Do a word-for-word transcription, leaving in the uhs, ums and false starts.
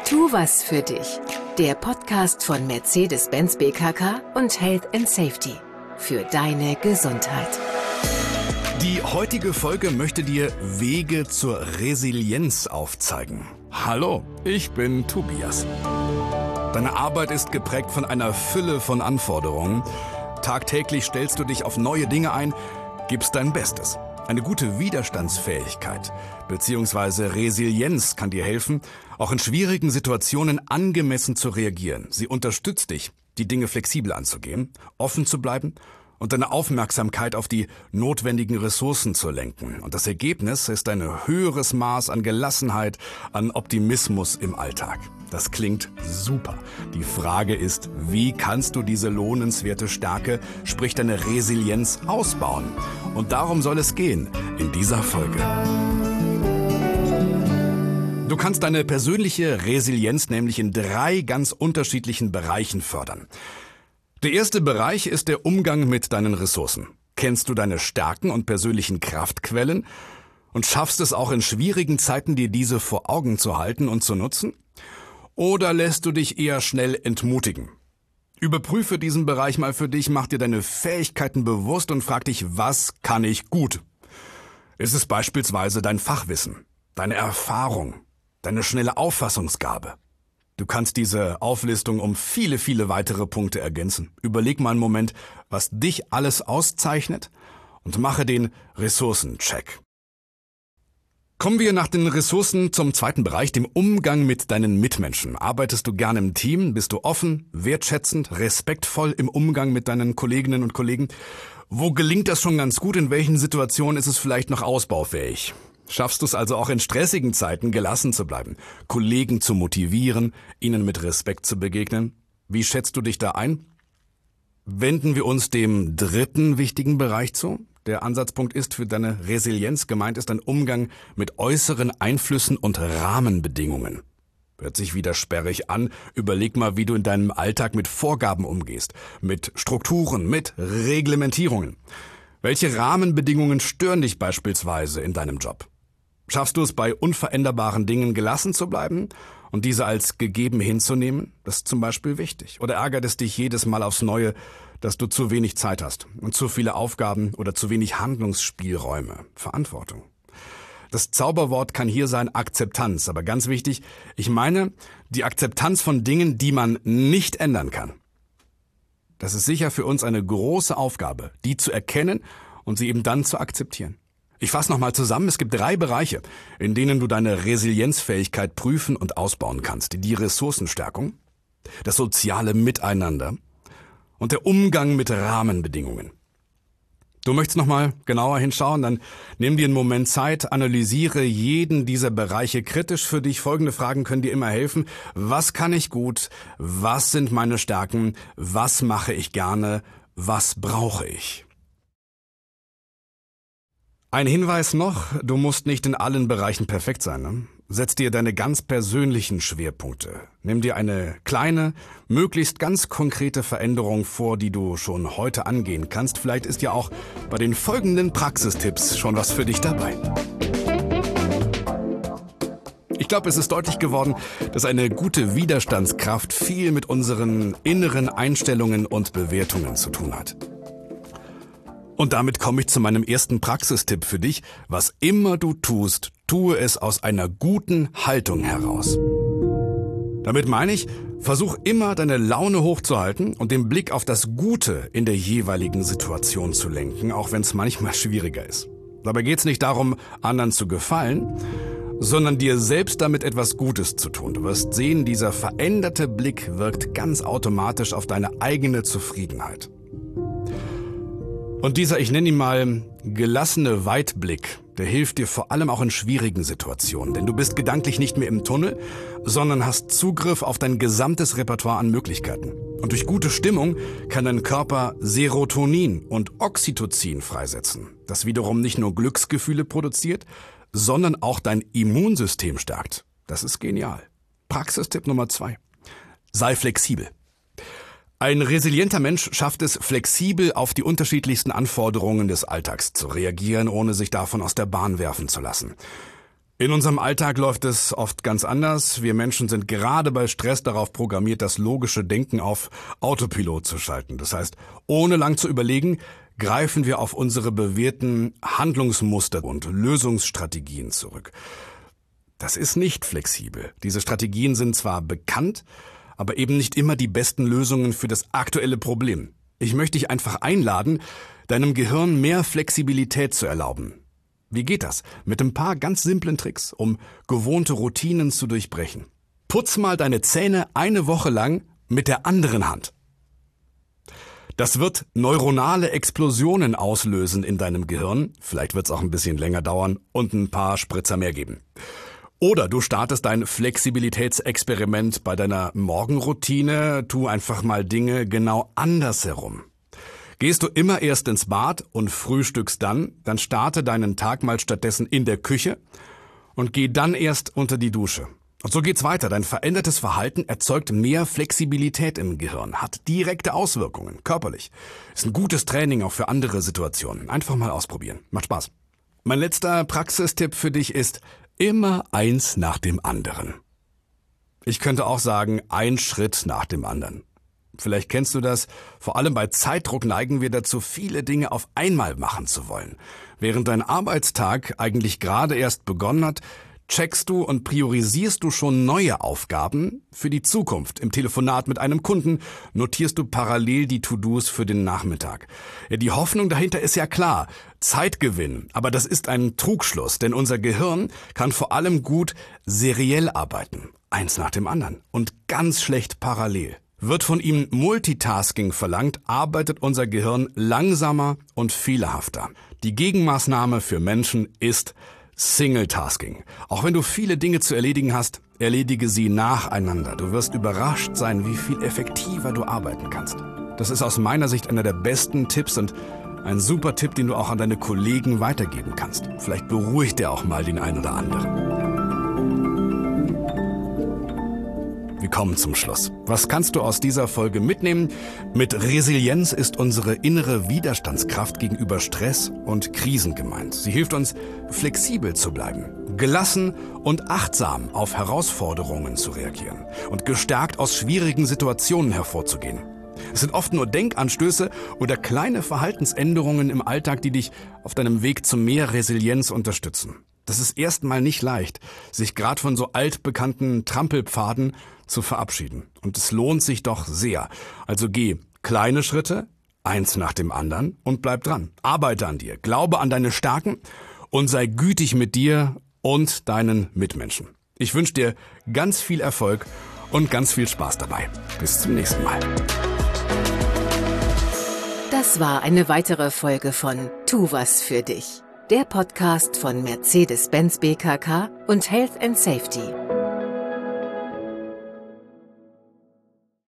Tu was für dich. Der Podcast von Mercedes-Benz B K K und Health and Safety. Für deine Gesundheit. Die heutige Folge möchte dir Wege zur Resilienz aufzeigen. Hallo, ich bin Tobias. Deine Arbeit ist geprägt von einer Fülle von Anforderungen. Tagtäglich stellst du dich auf neue Dinge ein, gibst dein Bestes. Eine gute Widerstandsfähigkeit bzw. Resilienz kann dir helfen, auch in schwierigen Situationen angemessen zu reagieren. Sie unterstützt dich, die Dinge flexibel anzugehen, offen zu bleiben und deine Aufmerksamkeit auf die notwendigen Ressourcen zu lenken. Und das Ergebnis ist ein höheres Maß an Gelassenheit, an Optimismus im Alltag. Das klingt super. Die Frage ist, wie kannst du diese lohnenswerte Stärke, sprich deine Resilienz, ausbauen? Und darum soll es gehen in dieser Folge. Du kannst deine persönliche Resilienz nämlich in drei ganz unterschiedlichen Bereichen fördern. Der erste Bereich ist der Umgang mit deinen Ressourcen. Kennst du deine Stärken und persönlichen Kraftquellen und schaffst es auch in schwierigen Zeiten, dir diese vor Augen zu halten und zu nutzen? Oder lässt du dich eher schnell entmutigen? Überprüfe diesen Bereich mal für dich, mach dir deine Fähigkeiten bewusst und frag dich, was kann ich gut? Ist es beispielsweise dein Fachwissen, deine Erfahrung, deine schnelle Auffassungsgabe? Du kannst diese Auflistung um viele, viele weitere Punkte ergänzen. Überleg mal einen Moment, was dich alles auszeichnet und mache den Ressourcencheck. Kommen wir nach den Ressourcen zum zweiten Bereich, dem Umgang mit deinen Mitmenschen. Arbeitest du gerne im Team? Bist du offen, wertschätzend, respektvoll im Umgang mit deinen Kolleginnen und Kollegen? Wo gelingt das schon ganz gut? In welchen Situationen ist es vielleicht noch ausbaufähig? Schaffst du es also auch in stressigen Zeiten, gelassen zu bleiben, Kollegen zu motivieren, ihnen mit Respekt zu begegnen? Wie schätzt du dich da ein? Wenden wir uns dem dritten wichtigen Bereich zu. Der Ansatzpunkt ist, für deine Resilienz gemeint ist ein Umgang mit äußeren Einflüssen und Rahmenbedingungen. Hört sich wieder sperrig an. Überleg mal, wie du in deinem Alltag mit Vorgaben umgehst, mit Strukturen, mit Reglementierungen. Welche Rahmenbedingungen stören dich beispielsweise in deinem Job? Schaffst du es, bei unveränderbaren Dingen gelassen zu bleiben und diese als gegeben hinzunehmen? Das ist zum Beispiel wichtig. Oder ärgert es dich jedes Mal aufs Neue, dass du zu wenig Zeit hast und zu viele Aufgaben oder zu wenig Handlungsspielräume, Verantwortung? Das Zauberwort kann hier sein Akzeptanz, aber ganz wichtig, ich meine die Akzeptanz von Dingen, die man nicht ändern kann. Das ist sicher für uns eine große Aufgabe, die zu erkennen und sie eben dann zu akzeptieren. Ich fasse nochmal zusammen, es gibt drei Bereiche, in denen du deine Resilienzfähigkeit prüfen und ausbauen kannst. Die Ressourcenstärkung, das soziale Miteinander und der Umgang mit Rahmenbedingungen. Du möchtest nochmal genauer hinschauen, dann nimm dir einen Moment Zeit, analysiere jeden dieser Bereiche kritisch für dich. Folgende Fragen können dir immer helfen. Was kann ich gut? Was sind meine Stärken? Was mache ich gerne? Was brauche ich? Ein Hinweis noch, du musst nicht in allen Bereichen perfekt sein. Ne? Setz dir deine ganz persönlichen Schwerpunkte. Nimm dir eine kleine, möglichst ganz konkrete Veränderung vor, die du schon heute angehen kannst. Vielleicht ist ja auch bei den folgenden Praxistipps schon was für dich dabei. Ich glaube, es ist deutlich geworden, dass eine gute Widerstandskraft viel mit unseren inneren Einstellungen und Bewertungen zu tun hat. Und damit komme ich zu meinem ersten Praxistipp für dich. Was immer du tust, tue es aus einer guten Haltung heraus. Damit meine ich, versuch immer deine Laune hochzuhalten und den Blick auf das Gute in der jeweiligen Situation zu lenken, auch wenn es manchmal schwieriger ist. Dabei geht es nicht darum, anderen zu gefallen, sondern dir selbst damit etwas Gutes zu tun. Du wirst sehen, dieser veränderte Blick wirkt ganz automatisch auf deine eigene Zufriedenheit. Und dieser, ich nenne ihn mal, gelassene Weitblick, der hilft dir vor allem auch in schwierigen Situationen. Denn du bist gedanklich nicht mehr im Tunnel, sondern hast Zugriff auf dein gesamtes Repertoire an Möglichkeiten. Und durch gute Stimmung kann dein Körper Serotonin und Oxytocin freisetzen, das wiederum nicht nur Glücksgefühle produziert, sondern auch dein Immunsystem stärkt. Das ist genial. Praxistipp Nummer zwei. Sei flexibel. Ein resilienter Mensch schafft es, flexibel auf die unterschiedlichsten Anforderungen des Alltags zu reagieren, ohne sich davon aus der Bahn werfen zu lassen. In unserem Alltag läuft es oft ganz anders. Wir Menschen sind gerade bei Stress darauf programmiert, das logische Denken auf Autopilot zu schalten. Das heißt, ohne lang zu überlegen, greifen wir auf unsere bewährten Handlungsmuster und Lösungsstrategien zurück. Das ist nicht flexibel. Diese Strategien sind zwar bekannt, aber eben nicht immer die besten Lösungen für das aktuelle Problem. Ich möchte dich einfach einladen, deinem Gehirn mehr Flexibilität zu erlauben. Wie geht das? Mit ein paar ganz simplen Tricks, um gewohnte Routinen zu durchbrechen. Putz mal deine Zähne eine Woche lang mit der anderen Hand. Das wird neuronale Explosionen auslösen in deinem Gehirn. Vielleicht wird es auch ein bisschen länger dauern und ein paar Spritzer mehr geben. Oder du startest dein Flexibilitätsexperiment bei deiner Morgenroutine. Tu einfach mal Dinge genau andersherum. Gehst du immer erst ins Bad und frühstückst dann, dann starte deinen Tag mal stattdessen in der Küche und geh dann erst unter die Dusche. Und so geht's weiter. Dein verändertes Verhalten erzeugt mehr Flexibilität im Gehirn, hat direkte Auswirkungen, körperlich. Ist ein gutes Training auch für andere Situationen. Einfach mal ausprobieren. Macht Spaß. Mein letzter Praxistipp für dich ist, immer eins nach dem anderen. Ich könnte auch sagen, ein Schritt nach dem anderen. Vielleicht kennst du das, vor allem bei Zeitdruck neigen wir dazu, viele Dinge auf einmal machen zu wollen. Während dein Arbeitstag eigentlich gerade erst begonnen hat, checkst du und priorisierst du schon neue Aufgaben für die Zukunft. Im Telefonat mit einem Kunden notierst du parallel die To-Dos für den Nachmittag. Ja, die Hoffnung dahinter ist ja klar, Zeitgewinn. Aber das ist ein Trugschluss, denn unser Gehirn kann vor allem gut seriell arbeiten. Eins nach dem anderen und ganz schlecht parallel. Wird von ihm Multitasking verlangt, arbeitet unser Gehirn langsamer und fehlerhafter. Die Gegenmaßnahme für Menschen ist Single-Tasking. Auch wenn du viele Dinge zu erledigen hast, erledige sie nacheinander. Du wirst überrascht sein, wie viel effektiver du arbeiten kannst. Das ist aus meiner Sicht einer der besten Tipps und ein super Tipp, den du auch an deine Kollegen weitergeben kannst. Vielleicht beruhigt er auch mal den einen oder anderen. Wir kommen zum Schluss. Was kannst du aus dieser Folge mitnehmen? Mit Resilienz ist unsere innere Widerstandskraft gegenüber Stress und Krisen gemeint. Sie hilft uns, flexibel zu bleiben, gelassen und achtsam auf Herausforderungen zu reagieren und gestärkt aus schwierigen Situationen hervorzugehen. Es sind oft nur Denkanstöße oder kleine Verhaltensänderungen im Alltag, die dich auf deinem Weg zu mehr Resilienz unterstützen. Das ist erstmal nicht leicht, sich gerade von so altbekannten Trampelpfaden zu verabschieden. Und es lohnt sich doch sehr. Also geh kleine Schritte, eins nach dem anderen und bleib dran. Arbeite an dir, glaube an deine Stärken und sei gütig mit dir und deinen Mitmenschen. Ich wünsche dir ganz viel Erfolg und ganz viel Spaß dabei. Bis zum nächsten Mal. Das war eine weitere Folge von Tu was für dich. Der Podcast von Mercedes-Benz B K K und Health and Safety.